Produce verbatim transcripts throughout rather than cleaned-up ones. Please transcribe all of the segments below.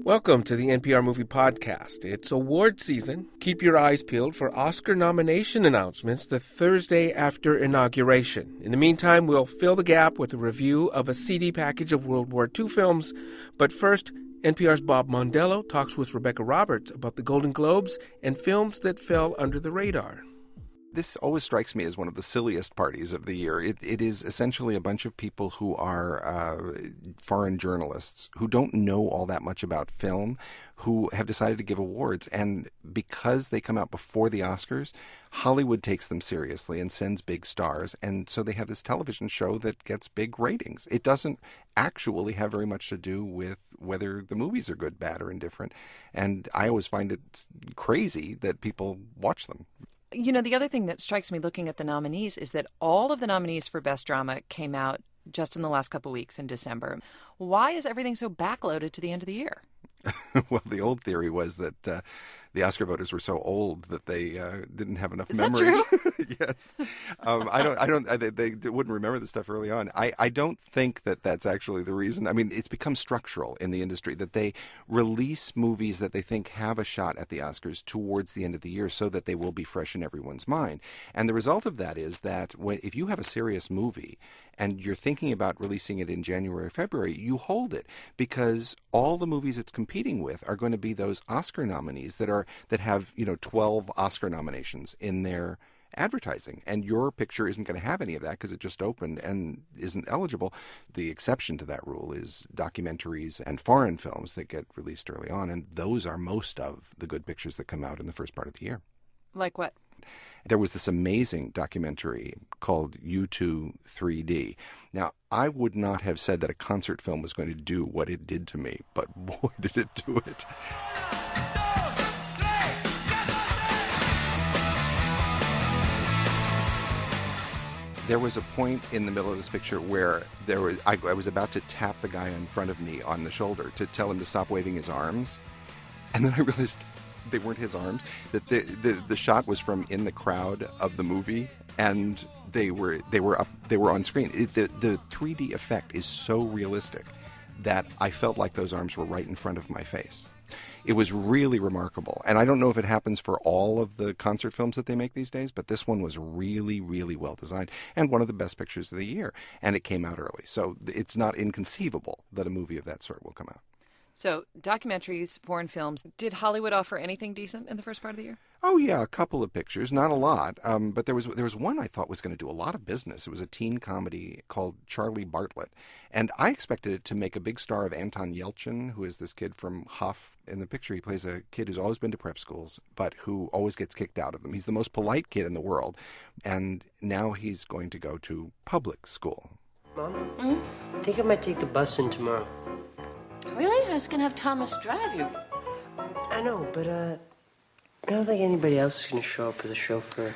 Welcome to the N P R Movie Podcast. It's award season. Keep your eyes peeled for Oscar nomination announcements the Thursday after inauguration. In the meantime, we'll fill the gap with a review of a C D package of World War Two films. But first, N P R's Bob Mondello talks with Rebecca Roberts about the Golden Globes and films that fell under the radar. This always strikes me as one of the silliest parties of the year. It, it is essentially a bunch of people who are uh, foreign journalists who don't know all that much about film, who have decided to give awards. And because they come out before the Oscars, Hollywood takes them seriously and sends big stars. And so they have this television show that gets big ratings. It doesn't actually have very much to do with whether the movies are good, bad, or indifferent. And I always find it crazy that people watch them. You know, the other thing that strikes me looking at the nominees is that all of the nominees for Best Drama came out just in the last couple of weeks in December. Why is everything so backloaded to the end of the year? Well, the old theory was that uh, the Oscar voters were so old that they uh, didn't have enough is memory. That true? Yes, um, I don't. I don't. I, they, they wouldn't remember this stuff early on. I, I don't think that that's actually the reason. I mean, it's become structural in the industry that they release movies that they think have a shot at the Oscars towards the end of the year, so that they will be fresh in everyone's mind. And the result of that is that when if you have a serious movie and you're thinking about releasing it in January or February, you hold it because all the movies it's competing with are going to be those Oscar nominees that are that have, you know, twelve Oscar nominations in their advertising. And your picture isn't going to have any of that because it just opened and isn't eligible. The exception to that rule is documentaries and foreign films that get released early on. And those are most of the good pictures that come out in the first part of the year. Like what? There was this amazing documentary called U two three D. Now, I would not have said that a concert film was going to do what it did to me, but boy, did it do it. There was a point in the middle of this picture where there was I, I was about to tap the guy in front of me on the shoulder to tell him to stop waving his arms, and then I realized they weren't his arms. That the, the the shot was from in the crowd of the movie, and they were they were up they were on screen. It, the the three D effect is so realistic that I felt like those arms were right in front of my face. It was really remarkable. And I don't know if it happens for all of the concert films that they make these days, but this one was really, really well designed and one of the best pictures of the year. And it came out early. So it's not inconceivable that a movie of that sort will come out. So documentaries, foreign films. Did Hollywood offer anything decent in the first part of the year? Oh, yeah, a couple of pictures, not a lot. Um, but there was there was one I thought was going to do a lot of business. It was a teen comedy called Charlie Bartlett. And I expected it to make a big star of Anton Yelchin, who is this kid from Huff. In the picture, he plays a kid who's always been to prep schools, but who always gets kicked out of them. He's the most polite kid in the world. And now he's going to go to public school. Mom, mm-hmm. I think I might take the bus in tomorrow. Really? I was going to have Thomas drive you. I know, but uh, I don't think anybody else is going to show up as a chauffeur.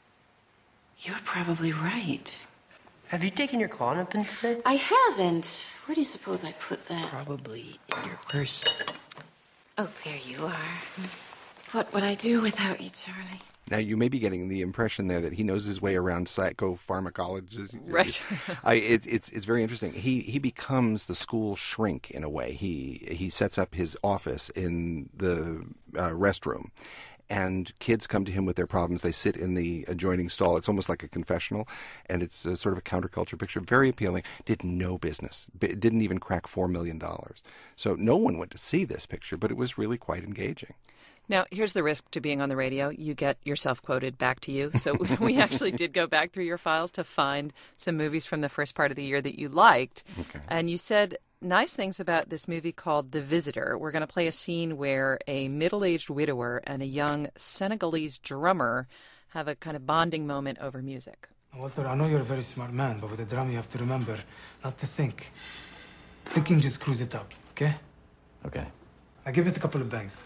You're probably right. Have you taken your Klonopin today? I haven't. Where do you suppose I put that? Probably in your purse. Oh, there you are. What would I do without you, Charlie? Now, you may be getting the impression there that he knows his way around psychopharmacology. Right. I, it, it's it's very interesting. He he becomes the school shrink in a way. He he sets up his office in the uh, restroom, and kids come to him with their problems. They sit in the adjoining stall. It's almost like a confessional, and it's a sort of a counterculture picture. Very appealing. Did no business. It didn't even crack four million dollars. So no one went to see this picture, but it was really quite engaging. Now, here's the risk to being on the radio. You get yourself quoted back to you. So we actually did go back through your files to find some movies from the first part of the year that you liked. Okay. And you said nice things about this movie called The Visitor. We're going to play a scene where a middle-aged widower and a young Senegalese drummer have a kind of bonding moment over music. Walter, I know you're a very smart man, but with a drum you have to remember not to think. Thinking just screws it up, okay? Okay. I give it a couple of bangs.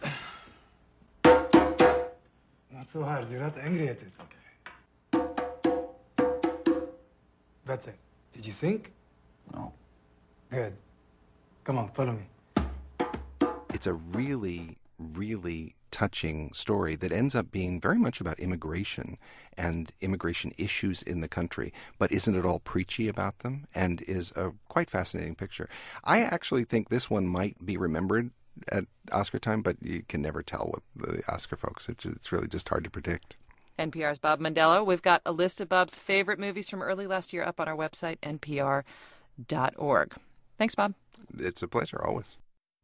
Not so hard, you're not angry at it. Okay. Better. Did you think? No. Good. Come on, follow me. It's a really, really touching story that ends up being very much about immigration and immigration issues in the country, but isn't at all preachy about them, and is a quite fascinating picture. I actually think this one might be remembered at Oscar time, but you can never tell with the Oscar folks. It's, it's really just hard to predict. N P R's Bob Mondello. We've got a list of Bob's favorite movies from early last year up on our website, N P R dot org. Thanks, Bob. It's a pleasure, always.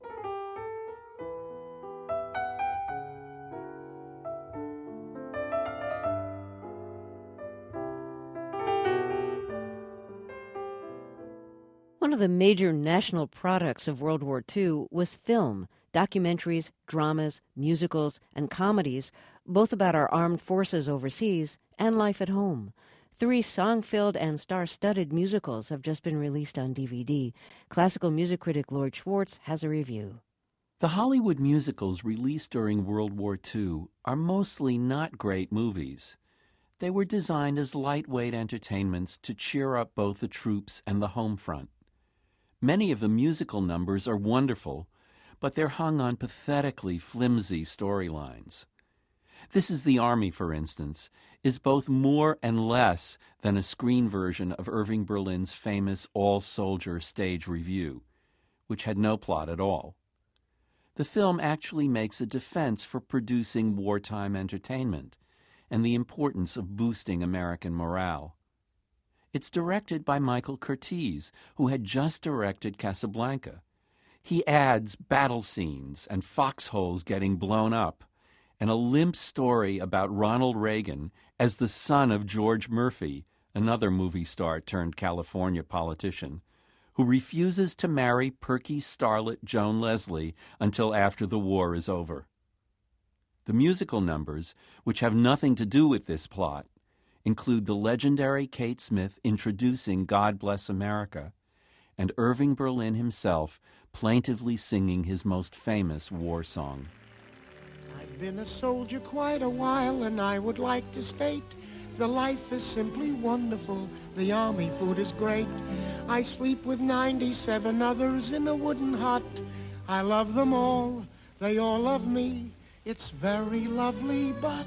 One of the major national products of World War Two was film, documentaries, dramas, musicals, and comedies, both about our armed forces overseas and life at home. Three song-filled and star-studded musicals have just been released on D V D. Classical music critic Lloyd Schwartz has a review. The Hollywood musicals released during World War Two are mostly not great movies. They were designed as lightweight entertainments to cheer up both the troops and the home front. Many of the musical numbers are wonderful, but they're hung on pathetically flimsy storylines. This Is the Army, for instance, is both more and less than a screen version of Irving Berlin's famous all-soldier stage review, which had no plot at all. The film actually makes a defense for producing wartime entertainment and the importance of boosting American morale. It's directed by Michael Curtiz, who had just directed Casablanca. He adds battle scenes and foxholes getting blown up, and a limp story about Ronald Reagan as the son of George Murphy, another movie star turned California politician, who refuses to marry perky starlet Joan Leslie until after the war is over. The musical numbers, which have nothing to do with this plot, include the legendary Kate Smith introducing God Bless America and Irving Berlin himself plaintively singing his most famous war song. I've been a soldier quite a while, and I would like to state the life is simply wonderful. The army food is great. I sleep with ninety-seven others in a wooden hut. I love them all. They all love me. It's very lovely, but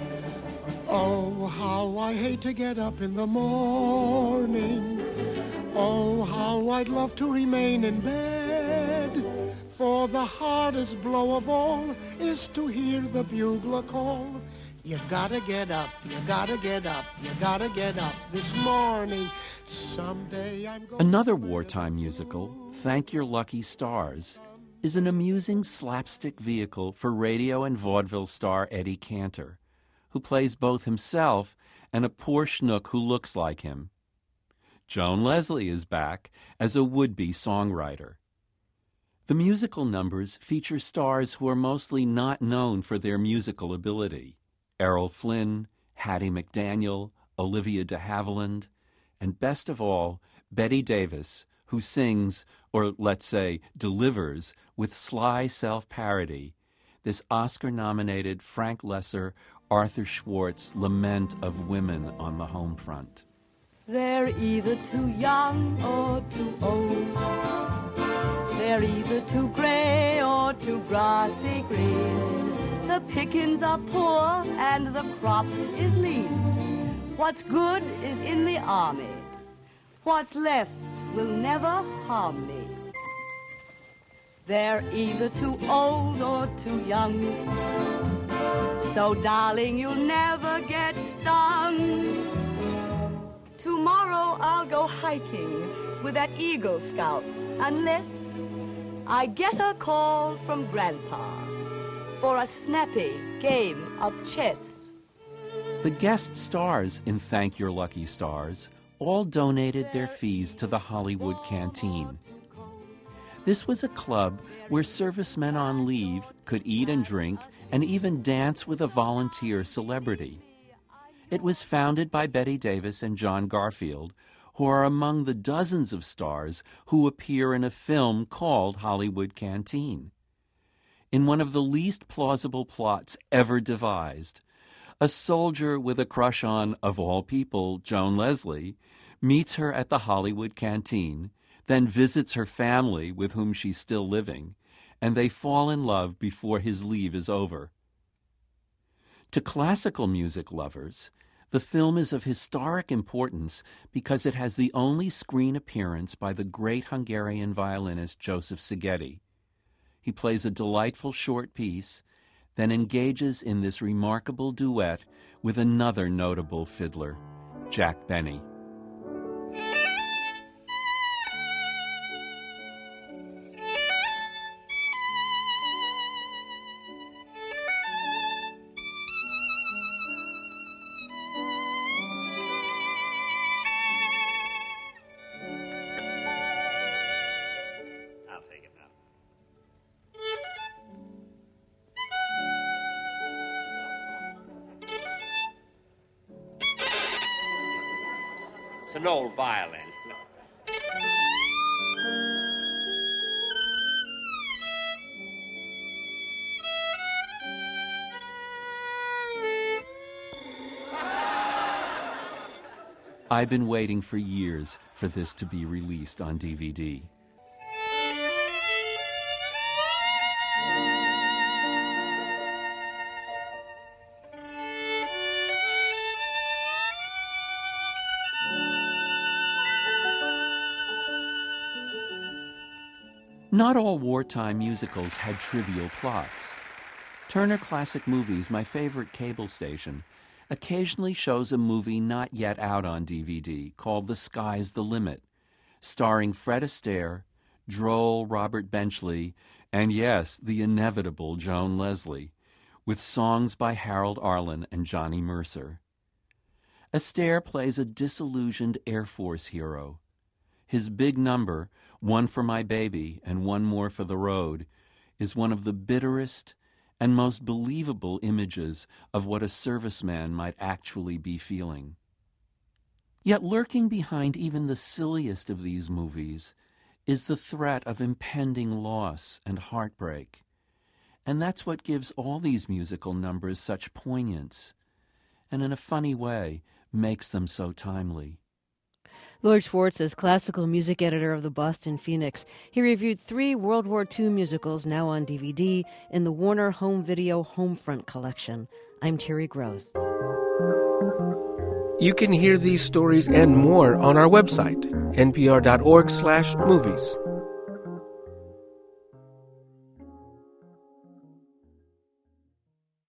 oh, how I hate to get up in the morning. Oh, how I'd love to remain in bed. For the hardest blow of all is to hear the bugler call. You gotta get up, you gotta get up, you gotta get up this morning. Someday I'm going. Another wartime musical, Thank Your Lucky Stars, is an amusing slapstick vehicle for radio and vaudeville star Eddie Cantor, who plays both himself and a poor schnook who looks like him. Joan Leslie is back as a would-be songwriter. The musical numbers feature stars who are mostly not known for their musical ability: Errol Flynn, Hattie McDaniel, Olivia de Havilland, and best of all, Bette Davis, who sings, or let's say delivers, with sly self-parody, this Oscar-nominated Frank Lesser, Arthur Schwartz lament of women on the home front. They're either too young or too old. They're either too gray or too grassy green. The pickings are poor and the crop is lean. What's good is in the army. What's left will never harm me. They're either too old or too young. So, darling, you'll never get stung. Tomorrow I'll go hiking with that Eagle Scout, unless I get a call from Grandpa for a snappy game of chess. The guest stars in Thank Your Lucky Stars all donated their fees to the Hollywood Canteen. This was a club where servicemen on leave could eat and drink and even dance with a volunteer celebrity. It was founded by Bette Davis and John Garfield, who are among the dozens of stars who appear in a film called Hollywood Canteen. In one of the least plausible plots ever devised, a soldier with a crush on, of all people, Joan Leslie, meets her at the Hollywood Canteen, then visits her family with whom she's still living, and they fall in love before his leave is over. To classical music lovers, the film is of historic importance because it has the only screen appearance by the great Hungarian violinist Joseph Szigeti. He plays a delightful short piece, then engages in this remarkable duet with another notable fiddler, Jack Benny. It's an old violin. I've been waiting for years for this to be released on D V D. Not all wartime musicals had trivial plots. Turner Classic Movies, my favorite cable station, occasionally shows a movie not yet out on D V D called The Sky's the Limit, starring Fred Astaire, droll Robert Benchley, and yes, the inevitable Joan Leslie, with songs by Harold Arlen and Johnny Mercer. Astaire plays a disillusioned Air Force hero. His big number, One for My Baby and One More for the Road, is one of the bitterest and most believable images of what a serviceman might actually be feeling. Yet lurking behind even the silliest of these movies is the threat of impending loss and heartbreak. And that's what gives all these musical numbers such poignance, and in a funny way makes them so timely. Lloyd Schwartz is classical music editor of the Boston Phoenix. He reviewed three World War Two musicals now on D V D in the Warner Home Video Homefront collection. I'm Terry Gross. You can hear these stories and more on our website, npr dot org slash movies.